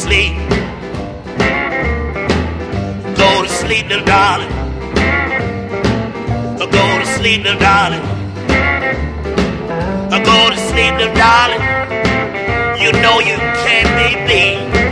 sleep. Go to sleep, little darling. Go to sleep, little darling. Go to sleep, little darling. You know you can't be beat.